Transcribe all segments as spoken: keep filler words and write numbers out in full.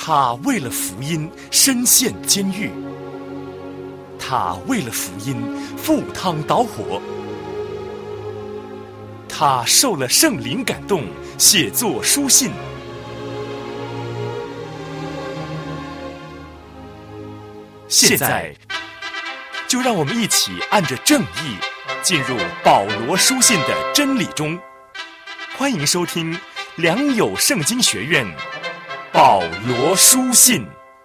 他为了福音身陷监狱，他为了福音赴汤蹈火，他受了圣灵感动，写作书信。现在就让我们一起按着正义进入保罗书信的真理中。欢迎收听良友圣经学院保罗书信。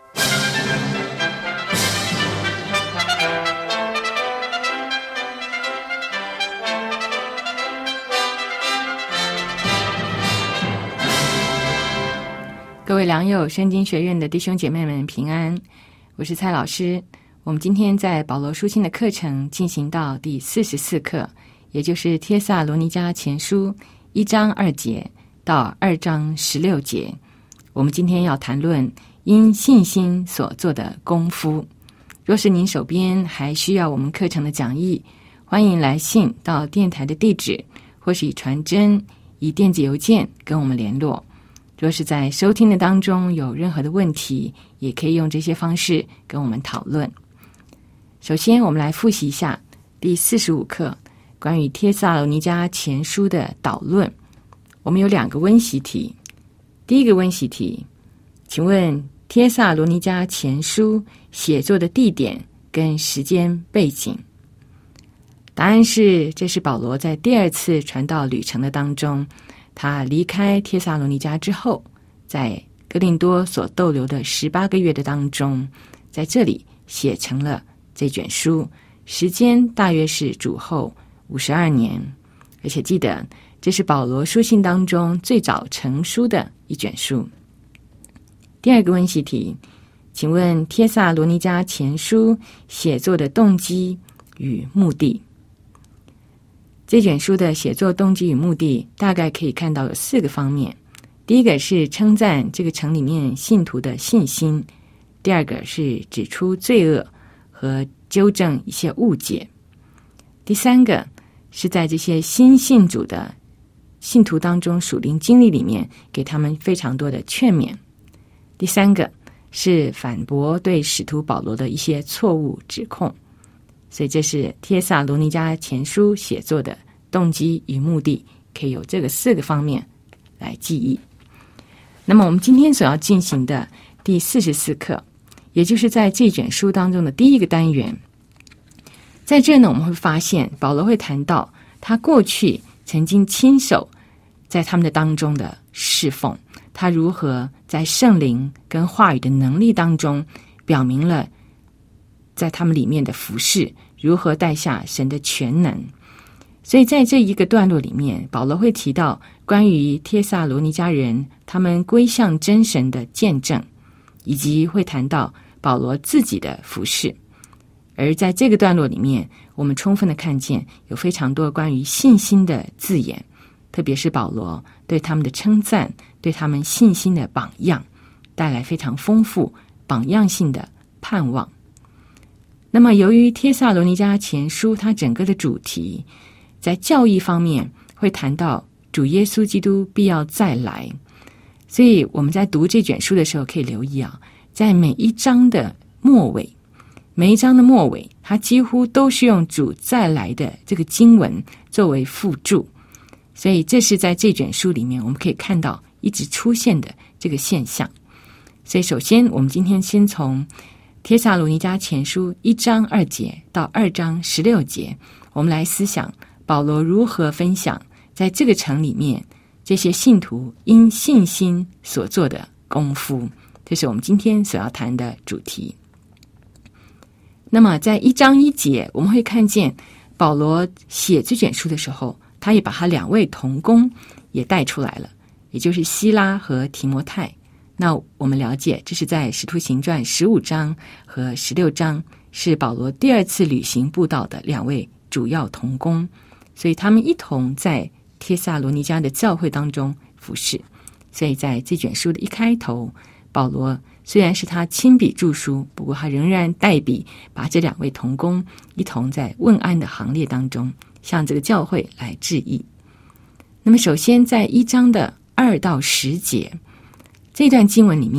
各位良友圣经学院的弟兄姐妹们平安，我是蔡老师。我们今天在保罗书信的课程进行到第四十四课，也就是帖撒罗尼迦前书一章二节到二章十六节。我们今天要谈论因信心所做的功夫。若是您手边还需要我们课程的讲义，欢迎来信到电台的地址，或是以传真、以电子邮件跟我们联络。若是在收听的当中有任何的问题，也可以用这些方式跟我们讨论。首先我们来复习一下第四十五课关于帖撒罗尼迦前书的导论。我们有两个温习题。第一个温习题，请问帖撒罗尼迦前书写作的地点跟时间背景？答案是，这是保罗在第二次传道旅程的当中，他离开帖撒罗尼迦之后，在哥林多所逗留的十八个月的当中，在这里写成了这卷书，时间大约是主后五十二年。而且记得，这是保罗书信当中最早成书的一卷书。第二个温习题，请问帖撒罗尼迦前书写作的动机与目的？这卷书的写作动机与目的大概可以看到有四个方面。第一个是称赞这个城里面信徒的信心，第二个是指出罪恶和纠正一些误解，第三个是在这些新信主的信徒当中属灵经历里面给他们非常多的劝勉，第三个是反驳对使徒保罗的一些错误指控。所以这是帖撒罗尼迦前书写作的动机与目的，可以有这个四个方面来记忆。那么我们今天所要进行的第四十四课，也就是在这卷书当中的第一个单元，在这呢我们会发现保罗会谈到他过去曾经亲手在他们的当中的侍奉，他如何在圣灵跟话语的能力当中表明了在他们里面的服事，如何带下神的全能。所以在这一个段落里面，保罗会提到关于帖撒罗尼迦人他们归向真神的见证，以及会谈到保罗自己的服事。而在这个段落里面，我们充分的看见有非常多关于信心的字眼，特别是保罗对他们的称赞，对他们信心的榜样，带来非常丰富榜样性的盼望。那么由于帖撒罗尼迦前书它整个的主题在教义方面会谈到主耶稣基督必要再来，所以我们在读这卷书的时候可以留意啊，在每一章的末尾，每一章的末尾它几乎都是用主再来的这个经文作为附注，所以这是在这卷书里面我们可以看到一直出现的这个现象。所以首先我们今天先从帖撒罗尼迦前书一章二节到二章十六节，我们来思想保罗如何分享在这个城里面这些信徒因信心所做的功夫，这是我们今天所要谈的主题。那么在一章一节，我们会看见保罗写这卷书的时候，他也把他两位同工也带出来了，也就是希拉和提摩太。那我们了解，这是在使徒行传十五章和十六章，是保罗第二次旅行布道的两位主要同工，所以他们一同在帖撒罗尼迦的教会当中服侍。所以在这卷书的一开头，保罗虽然是他亲笔著书，不过他仍然代笔把这两位同工一同在问安的行列当中向这个教会来致意。那么首先在一章的二到十节这段经文里面，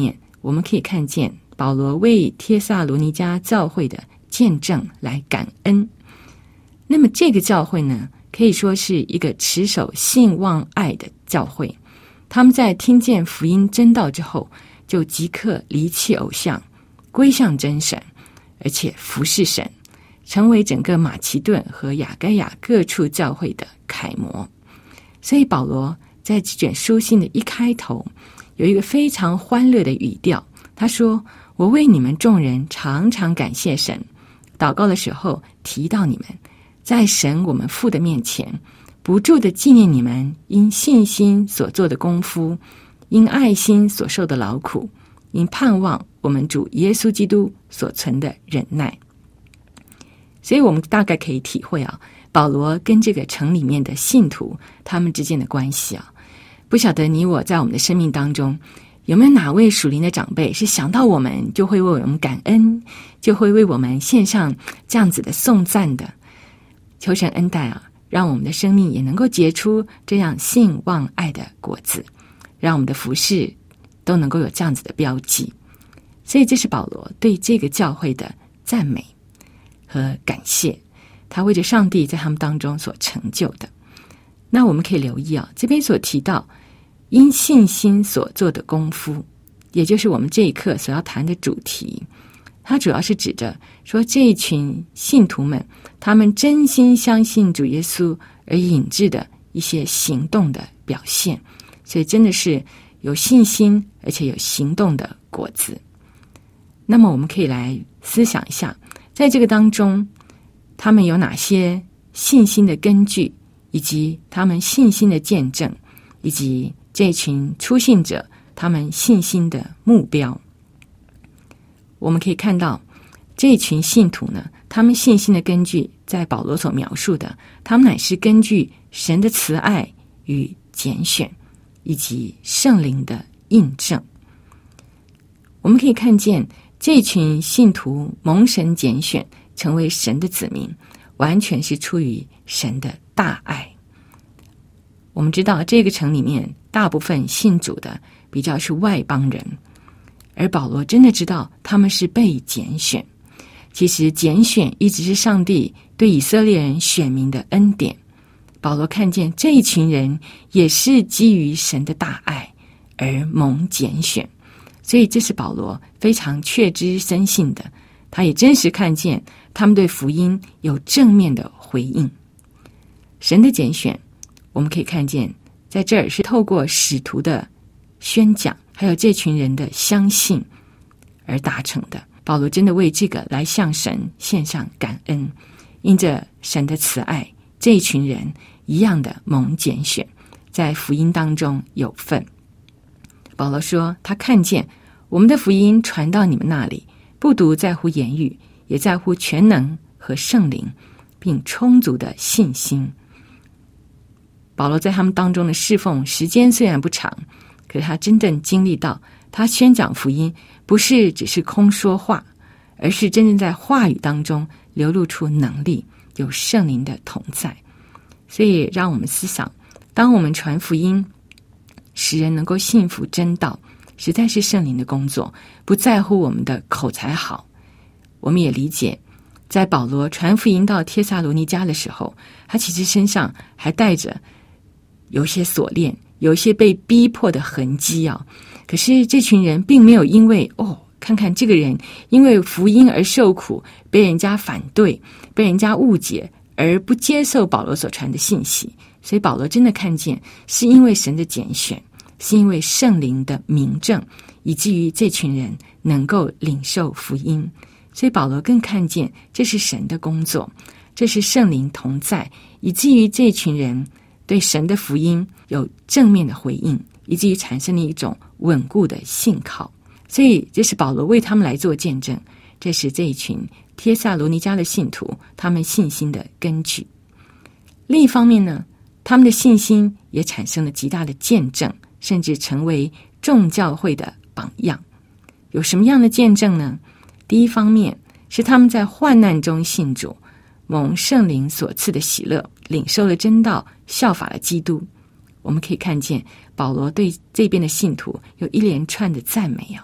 我们可以看见保罗为帖撒罗尼迦教会的见证来感恩。那么这个教会呢，可以说是一个持守信望爱的教会。他们在听见福音真道之后，就即刻离弃偶像，归向真神，而且服侍神，成为整个马其顿和亚该亚各处教会的楷模。所以保罗在这卷书信的一开头有一个非常欢乐的语调，他说，我为你们众人常常感谢神，祷告的时候提到你们，在神我们父的面前不住地纪念你们因信心所做的功夫，因爱心所受的劳苦，因盼望我们主耶稣基督所存的忍耐。所以我们大概可以体会啊，保罗跟这个城里面的信徒他们之间的关系啊。不晓得你我在我们的生命当中，有没有哪位属灵的长辈是想到我们就会为我们感恩，就会为我们献上这样子的颂赞的？求神恩待啊，让我们的生命也能够结出这样信望爱的果子，让我们的服事都能够有这样子的标记。所以这是保罗对这个教会的赞美和感谢，他为着上帝在他们当中所成就的。那我们可以留意啊，这边所提到因信心所做的功夫，也就是我们这一课所要谈的主题，它主要是指着说这一群信徒们，他们真心相信主耶稣而引致的一些行动的表现。所以真的是有信心而且有行动的果子。那么我们可以来思想一下，在这个当中他们有哪些信心的根据，以及他们信心的见证，以及这群初信者他们信心的目标。我们可以看到这群信徒呢，他们信心的根据在保罗所描述的，他们乃是根据神的慈爱与拣选，以及圣灵的印证。我们可以看见这群信徒蒙神拣选成为神的子民，完全是出于神的大爱。我们知道这个城里面大部分信主的比较是外邦人，而保罗真的知道他们是被拣选。其实拣选一直是上帝对以色列人选民的恩典，保罗看见这一群人也是基于神的大爱而蒙拣选，所以这是保罗非常确知深信的。他也真实看见他们对福音有正面的回应。神的拣选我们可以看见在这儿是透过使徒的宣讲，还有这群人的相信而达成的。保罗真的为这个来向神献上感恩，因着神的慈爱，这一群人一样的蒙拣选，在福音当中有份。保罗说他看见我们的福音传到你们那里，不独在乎言语，也在乎全能和圣灵，并充足的信心。保罗在他们当中的侍奉时间虽然不长，可是他真正经历到他宣讲福音不是只是空说话，而是真正在话语当中流露出能力，有圣灵的同在。所以让我们思想，当我们传福音使人能够信服真道，实在是圣灵的工作，不在乎我们的口才好。我们也理解在保罗传福音到帖撒罗尼迦的时候，他其实身上还带着有些锁链，有一些被逼迫的痕迹啊。可是这群人并没有因为哦，看看这个人因为福音而受苦，被人家反对，被人家误解，而不接受保罗所传的信息。所以保罗真的看见是因为神的拣选，是因为圣灵的明证，以至于这群人能够领受福音。所以保罗更看见这是神的工作，这是圣灵同在，以至于这群人对神的福音有正面的回应，以至于产生了一种稳固的信靠。所以这是保罗为他们来做见证，这是这一群帖撒罗尼迦的信徒他们信心的根据。另一方面呢，他们的信心也产生了极大的见证，甚至成为众教会的榜样。有什么样的见证呢？第一方面是他们在患难中信主，蒙圣灵所赐的喜乐，领受了真道，效法了基督。我们可以看见保罗对这边的信徒有一连串的赞美啊，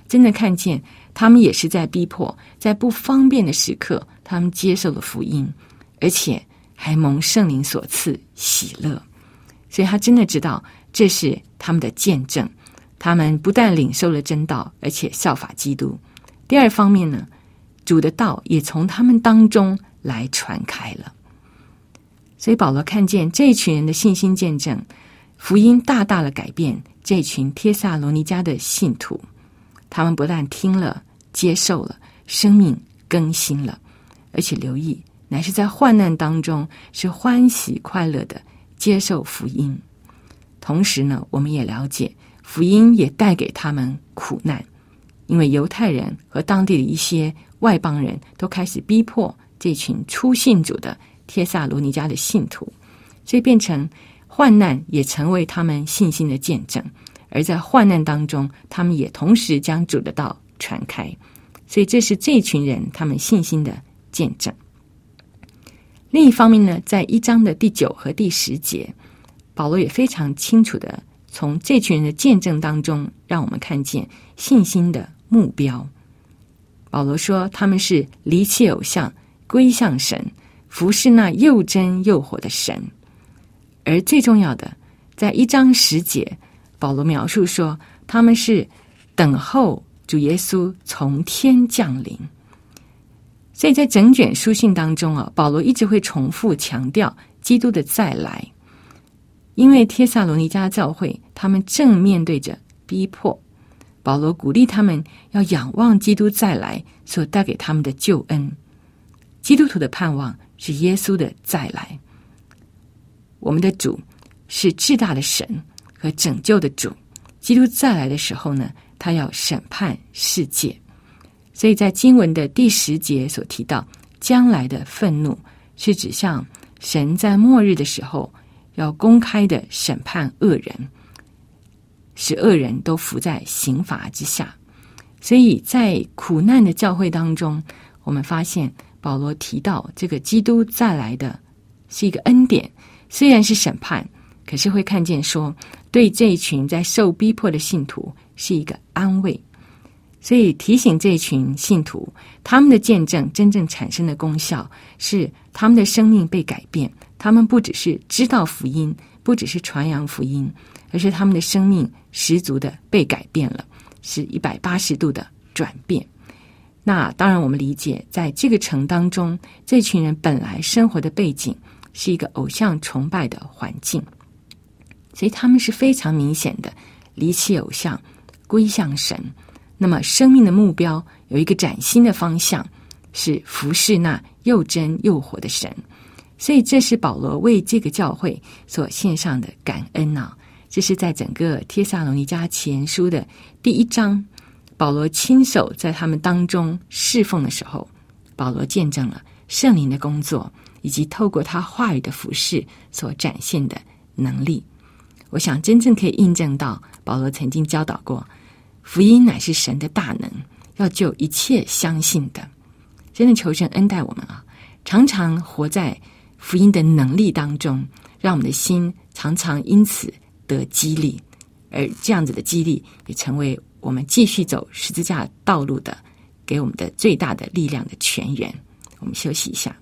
真的看见他们也是在逼迫，在不方便的时刻，他们接受了福音，而且还蒙圣灵所赐喜乐。所以他真的知道这是他们的见证，他们不但领受了真道，而且效法基督。第二方面呢，主的道也从他们当中来传开了。所以保罗看见这一群人的信心见证，福音大大的改变这群帖撒罗尼迦的信徒，他们不但听了接受了，生命更新了，而且留意乃是在患难当中是欢喜快乐的接受福音。同时呢，我们也了解福音也带给他们苦难，因为犹太人和当地的一些外邦人都开始逼迫这群初信主的帖撒罗尼迦的信徒，所以变成患难也成为他们信心的见证，而在患难当中，他们也同时将主的道传开，所以这是这群人他们信心的见证。另一方面呢，在一章的第九和第十节，保罗也非常清楚的从这群人的见证当中，让我们看见信心的目标。保罗说他们是离弃偶像，归向神，服侍那又真又活的神。而最重要的，在一章十节，保罗描述说他们是等候主耶稣从天降临。所以在整卷书信当中啊，保罗一直会重复强调基督的再来，因为帖撒罗尼迦教会他们正面对着逼迫，保罗鼓励他们要仰望基督再来所带给他们的救恩。基督徒的盼望是耶稣的再来，我们的主是至大的神和拯救的主，基督再来的时候呢，他要审判世界。所以在经文的第十节所提到，将来的愤怒是指向神在末日的时候要公开的审判恶人，使恶人都服在刑罚之下。所以在苦难的教会当中，我们发现保罗提到这个基督再来的是一个恩典，虽然是审判，可是会看见说对这一群在受逼迫的信徒是一个安慰。所以提醒这一群信徒，他们的见证真正产生的功效是他们的生命被改变，他们不只是知道福音，不只是传扬福音，而是他们的生命十足的被改变了，是一百八十度的转变。那当然我们理解，在这个城当中，这群人本来生活的背景是一个偶像崇拜的环境，所以他们是非常明显的离弃偶像，归向神。那么生命的目标有一个崭新的方向，是服侍那又真又活的神。所以这是保罗为这个教会所献上的感恩啊！这是在整个帖撒罗尼迦前书的第一章，保罗亲手在他们当中侍奉的时候，保罗见证了圣灵的工作，以及透过他话语的服事所展现的能力。我想真正可以印证到保罗曾经教导过，福音乃是神的大能，要救一切相信的。真的求神恩待我们啊，常常活在福音的能力当中，让我们的心常常因此得激励，而这样子的激励也成为我们继续走十字架道路的给我们的最大的力量的泉源。我们休息一下。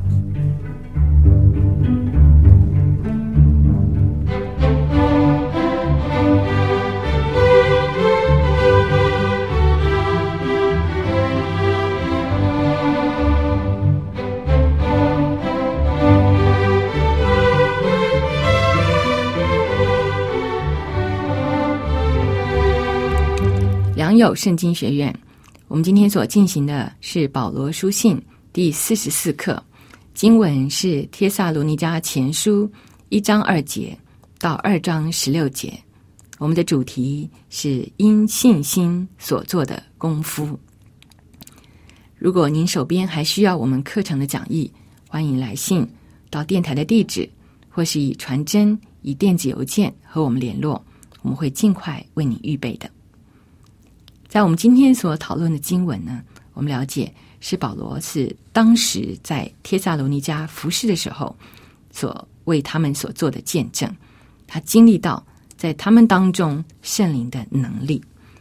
良友圣经学院，我们今天所进行的是保罗书信第四十四课，经文是帖撒罗尼迦前书一章二节到二章十六节。我们的主题是因信心所做的功夫。如果您手边还需要我们课程的讲义，欢迎来信到电台的地址，或是以传真、以电子邮件和我们联络，我们会尽快为你预备的。在我们今天所讨论的经文呢，我们了解是保罗是当时在帖撒罗尼迦服事的时候所为他们所做的见证，他经历到在他们当中圣灵的能力。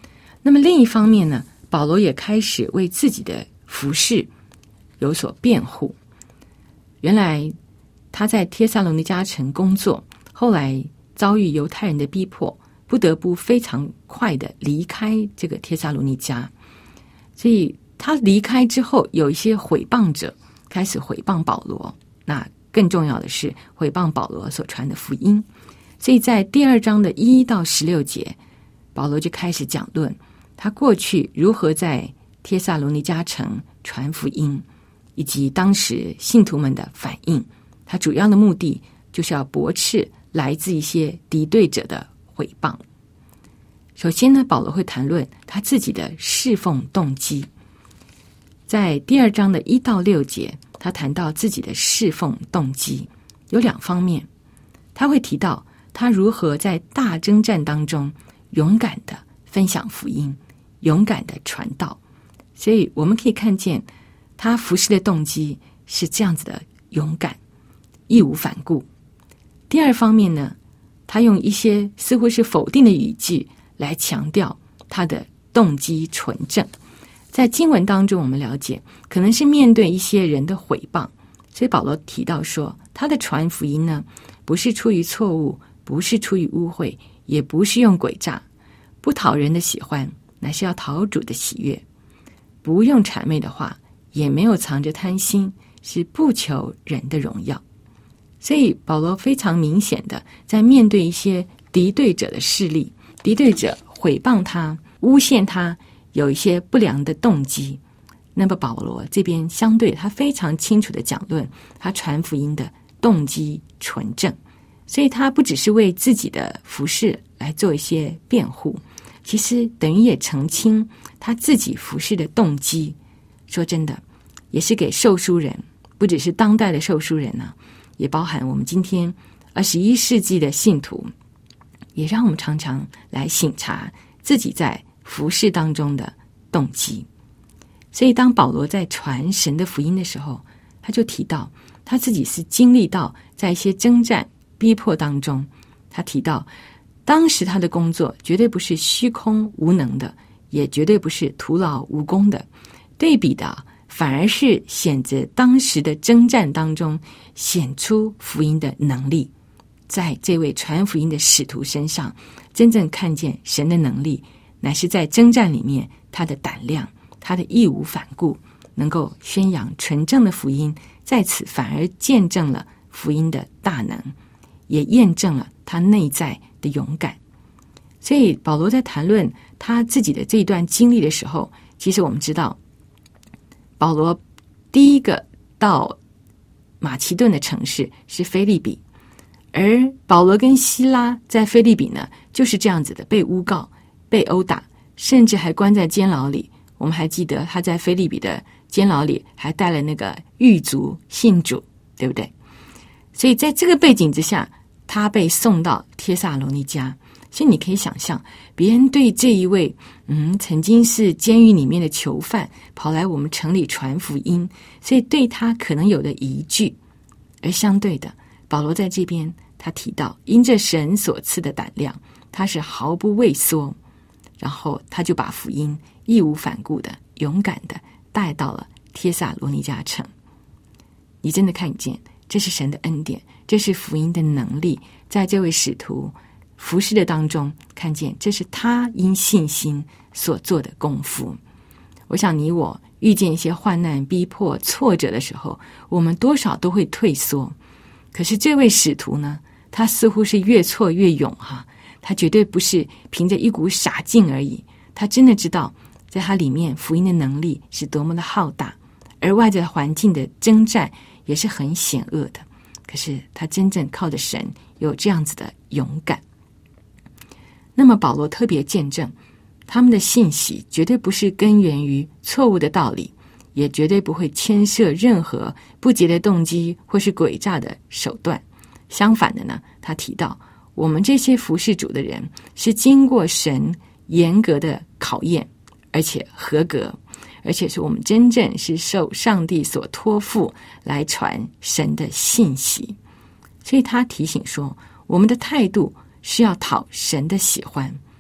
那么另一方面呢，保罗也开始为自己的服事有所辩护。原来他在帖撒罗尼迦城工作，后来遭遇犹太人的逼迫，不得不非常快的离开这个帖撒罗尼迦。所以他离开之后，有一些毁谤者开始毁谤保罗，那更重要的是毁谤保罗所传的福音。所以在第二章的一到十六节，保罗就开始讲论他过去如何在帖撒罗尼迦城传福音，以及当时信徒们的反应。他主要的目的就是要驳斥来自一些敌对者的毁谤。首先呢，保罗会谈论他自己的侍奉动机。在第二章的一到六节，他谈到自己的侍奉动机有两方面。他会提到他如何在大征战当中勇敢的分享福音，勇敢的传道。所以我们可以看见他服侍的动机是这样子的勇敢，义无反顾。第二方面呢，他用一些似乎是否定的语句来强调他的动机纯正。在经文当中我们了解，可能是面对一些人的毁谤，所以保罗提到说，他的传福音呢，不是出于错误，不是出于污秽，也不是用诡诈，不讨人的喜欢，乃是要讨主的喜悦，不用谄媚的话，也没有藏着贪心，是不求人的荣耀。所以保罗非常明显的在面对一些敌对者的势力，敌对者毁谤他，诬陷他有一些不良的动机，那么保罗这边相对他非常清楚的讲论他传福音的动机纯正。所以他不只是为自己的服事来做一些辩护，其实等于也澄清他自己服事的动机。说真的，也是给受书人，不只是当代的受书人啊，也包含我们今天二十一世纪的信徒，也让我们常常来省察自己在服事当中的动机。所以当保罗在传神的福音的时候，他就提到他自己是经历到在一些征战逼迫当中，他提到当时他的工作绝对不是虚空无能的，也绝对不是徒劳无功的，对比的反而是显着当时的征战当中显出福音的能力。在这位传福音的使徒身上，真正看见神的能力，乃是在征战里面他的胆量，他的义无反顾，能够宣扬纯正的福音，在此反而见证了福音的大能，也验证了他内在的勇敢。所以保罗在谈论他自己的这一段经历的时候，其实我们知道保罗第一个到马其顿的城市是腓立比，而保罗跟希拉在腓立比呢，就是这样子的被诬告，被殴打，甚至还关在监牢里。我们还记得他在腓立比的监牢里还带了那个狱卒信主，对不对？所以在这个背景之下，他被送到帖撒罗尼迦。所以你可以想象，别人对这一位嗯曾经是监狱里面的囚犯跑来我们城里传福音，所以对他可能有的疑惧。而相对的，保罗在这边他提到，因着神所赐的胆量，他是毫不畏缩，然后他就把福音义无反顾的勇敢的带到了帖撒罗尼迦城。你真的看见这是神的恩典，这是福音的能力，在这位使徒服事的当中看见，这是他因信心所做的功夫。我想你我遇见一些患难逼迫挫折的时候，我们多少都会退缩，可是这位使徒呢，他似乎是越挫越勇哈、啊，他绝对不是凭着一股傻劲而已，他真的知道在他里面福音的能力是多么的浩大，而外在环境的征战也是很险恶的，可是他真正靠着神有这样子的勇敢。那么保罗特别见证，他们的信息绝对不是根源于错误的道理，也绝对不会牵涉任何不洁的动机或是诡诈的手段。相反的呢，他提到我们这些服事主的人是经过神严格的考验，而且合格，而且是我们真正是受上帝所托付来传神的信息。所以他提醒说，我们的态度是要讨神的喜欢，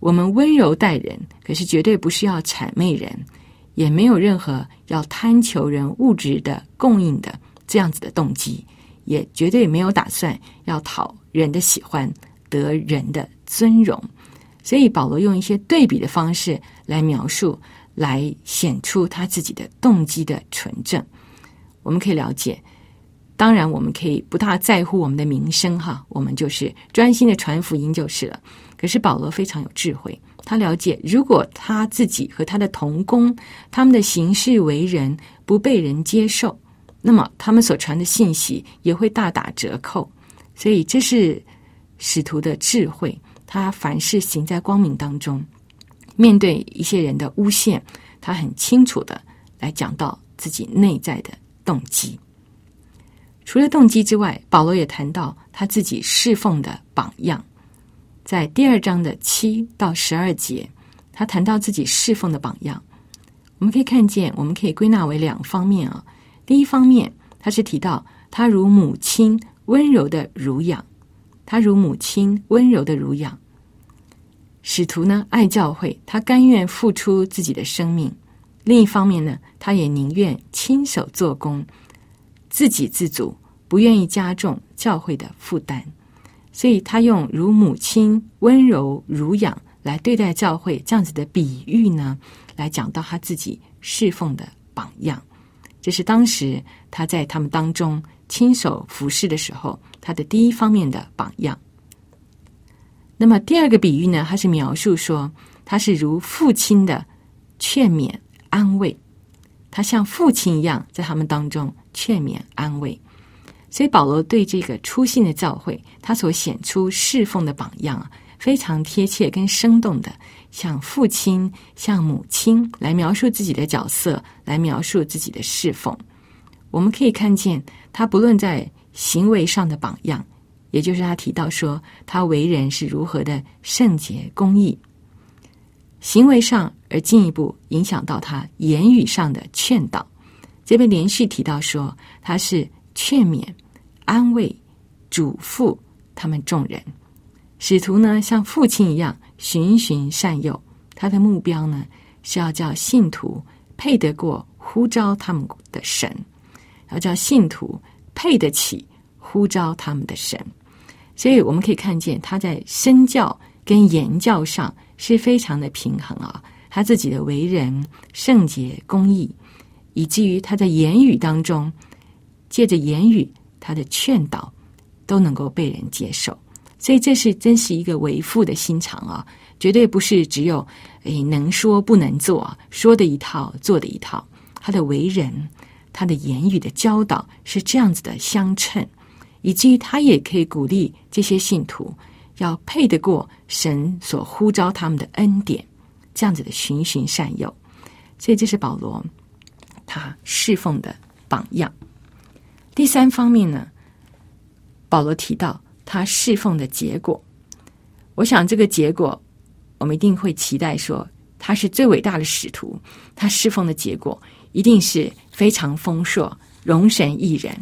我们温柔待人，可是绝对不是要谄媚人，也没有任何要贪求人物质的供应的这样子的动机，也绝对没有打算要讨人的喜欢，得人的尊荣。所以保罗用一些对比的方式来描述，来显出他自己的动机的纯正。我们可以了解，当然我们可以不大在乎我们的名声哈，我们就是专心的传福音就是了。可是保罗非常有智慧，他了解如果他自己和他的同工他们的行事为人不被人接受，那么他们所传的信息也会大打折扣。所以这是使徒的智慧，他凡事行在光明当中，面对一些人的诬陷，他很清楚的来讲到自己内在的动机。除了动机之外，保罗也谈到他自己侍奉的榜样。在第二章的七到十二节，他谈到自己侍奉的榜样。我们可以看见，我们可以归纳为两方面啊。第一方面，他是提到他如母亲温柔的乳养，他如母亲温柔的乳养。使徒呢，爱教会，他甘愿付出自己的生命。另一方面呢，他也宁愿亲手做工，自给自足，不愿意加重教会的负担。所以他用如母亲温柔乳养来对待教会这样子的比喻呢，来讲到他自己侍奉的榜样。这是当时他在他们当中亲手服侍的时候，他的第一方面的榜样。那么第二个比喻呢，他是描述说他是如父亲的劝勉安慰，他像父亲一样在他们当中劝勉安慰。所以保罗对这个初信的教会，他所显出侍奉的榜样啊，非常贴切跟生动的，像父亲像母亲来描述自己的角色，来描述自己的侍奉。我们可以看见他不论在行为上的榜样，也就是他提到说他为人是如何的圣洁公义，行为上而进一步影响到他言语上的劝导。这边连续提到说他是劝勉安慰嘱咐他们众人。使徒呢，像父亲一样循循善诱，他的目标呢是要叫信徒配得过呼召他们的神，要叫信徒配得起呼召他们的神。所以我们可以看见他在身教跟言教上是非常的平衡啊，他自己的为人圣洁公义，以至于他在言语当中借着言语他的劝导都能够被人接受。所以这是真是一个为父的心肠啊，绝对不是只有诶能说不能做，说的一套做的一套。他的为人他的言语的教导是这样子的相称，以至于他也可以鼓励这些信徒要配得过神所呼召他们的恩典，这样子的循循善诱。所以这是保罗他侍奉的榜样。第三方面呢，保罗提到他侍奉的结果。我想这个结果我们一定会期待说他是最伟大的使徒，他侍奉的结果一定是非常丰硕荣神益人。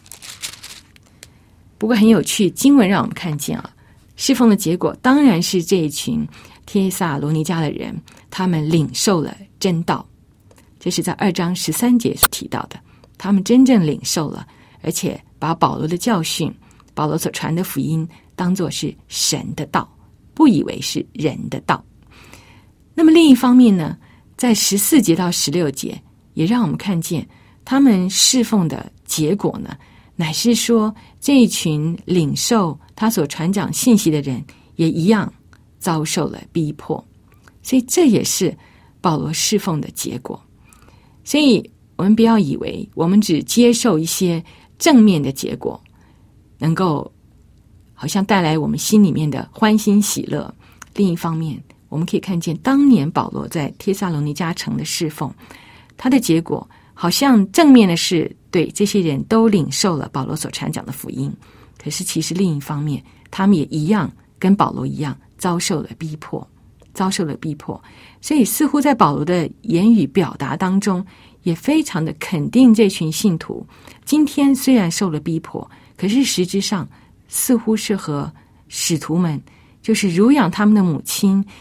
不过很有趣，经文让我们看见啊，侍奉的结果当然是这一群帖撒罗尼迦的人他们领受了真道。这是在二章十三节所提到的，他们真正领受了，而且把保罗的教训，保罗所传的福音当作是神的道，不以为是人的道。那么另一方面呢，在十四节到十六节也让我们看见他们侍奉的结果呢，乃是说这一群领受他所传讲信息的人也一样遭受了逼迫。所以这也是保罗侍奉的结果。所以我们不要以为我们只接受一些正面的结果，能够好像带来我们心里面的欢欣喜乐。另一方面，我们可以看见当年保罗在帖撒罗尼迦城的侍奉，他的结果好像正面的是对这些人都领受了保罗所传讲的福音，可是其实另一方面他们也一样跟保罗一样遭受了逼迫遭受了逼迫。所以似乎在保罗的言语表达当中也非常的肯定这群信徒今天虽然受了逼迫，可是实质上似乎是和使徒们就是乳养他们的母亲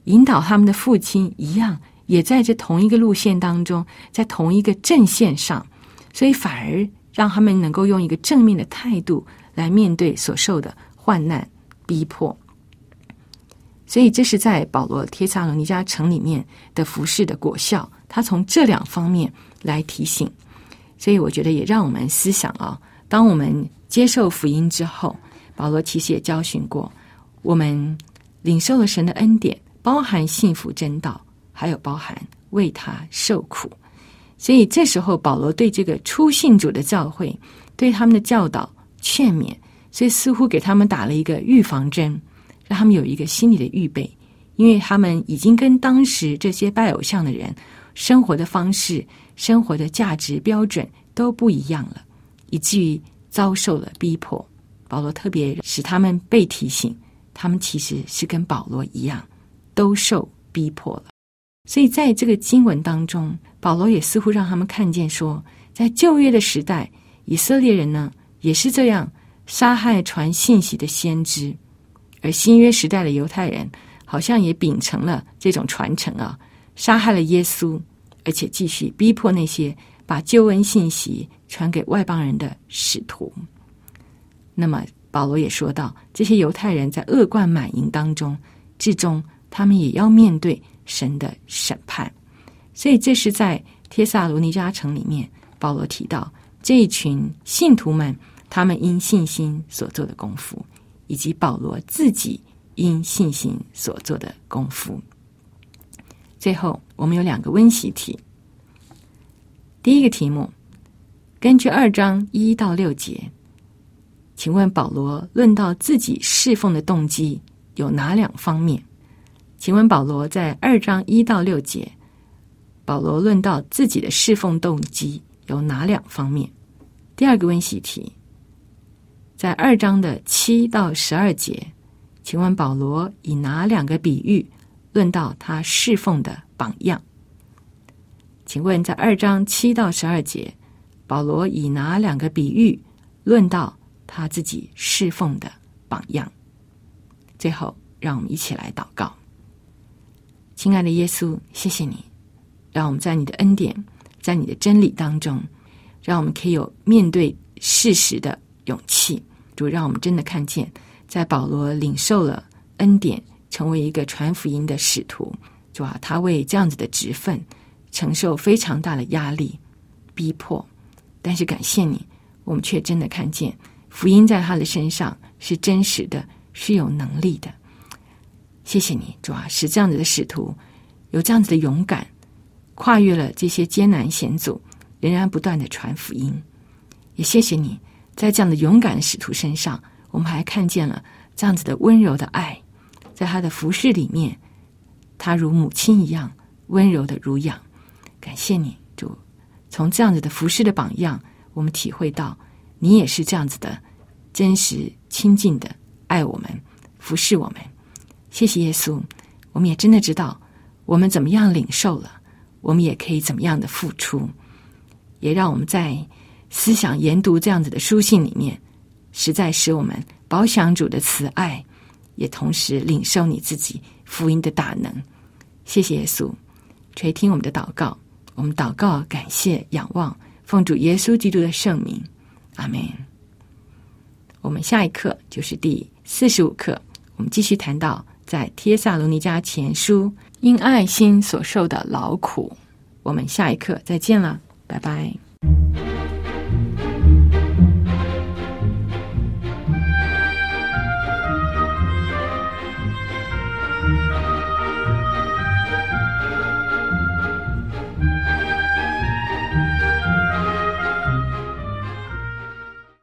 引导他们的父亲一样，也在这同一个路线当中，在同一个阵线上，所以反而让他们能够用一个正面的态度来面对所受的患难逼迫。所以这是在保罗帖撒罗尼迦城里面的服事的果效，他从这两方面来提醒。所以我觉得也让我们思想啊，当我们接受福音之后，保罗其实也教训过我们，领受了神的恩典，包含信服真道，还有包含为他受苦。所以这时候保罗对这个初信主的教会，对他们的教导劝勉，所以似乎给他们打了一个预防针，让他们有一个心理的预备，因为他们已经跟当时这些拜偶像的人生活的方式、生活的价值标准都不一样了，以至于遭受了逼迫。保罗特别使他们被提醒，他们其实是跟保罗一样，都受逼迫了。所以在这个经文当中，保罗也似乎让他们看见说，在旧约的时代，以色列人呢也是这样杀害传信息的先知，而新约时代的犹太人好像也秉承了这种传承啊，杀害了耶稣，而且继续逼迫那些把救恩信息传给外邦人的使徒。那么保罗也说到，这些犹太人在恶贯满盈当中，至终他们也要面对神的审判。所以这是在帖撒罗尼迦城里面，保罗提到这一群信徒们他们因信心所做的功夫，以及保罗自己因信心所做的功夫。最后我们有两个温习题。第一个题目，根据二章一到六节，请问保罗论到自己侍奉的动机有哪两方面？请问保罗在二章一到六节，保罗论到自己的侍奉动机有哪两方面？第二个温习题，在二章的七到十二节，请问保罗以哪两个比喻论到他侍奉的榜样？请问在二章七到十二节，保罗以哪两个比喻论到他自己侍奉的榜样？最后让我们一起来祷告。亲爱的耶稣，谢谢你，让我们在你的恩典，在你的真理当中，让我们可以有面对事实的勇气。主，让我们真的看见，在保罗领受了恩典，成为一个传福音的使徒，主啊，他为这样子的职分承受非常大的压力逼迫，但是感谢你，我们却真的看见福音在他的身上是真实的，是有能力的。谢谢你，主啊，使这样子的使徒有这样子的勇敢，跨越了这些艰难险阻，仍然不断的传福音。也谢谢你，在这样的勇敢的使徒身上，我们还看见了这样子的温柔的爱，在他的服事里面，他如母亲一样温柔的乳养。感谢你，主，从这样子的服事的榜样，我们体会到你也是这样子的真实亲近的爱我们，服事我们。谢谢耶稣，我们也真的知道我们怎么样领受了，我们也可以怎么样的付出。也让我们在思想研读这样子的书信里面，实在使我们饱享主的慈爱，也同时领受你自己福音的大能。谢谢耶稣，垂听我们的祷告，我们祷告感谢仰望，奉主耶稣基督的圣名，阿们。我们下一课就是第四十五课，我们继续谈到在帖撒罗尼迦前书因爱心所受的劳苦。我们下一课再见了，拜拜。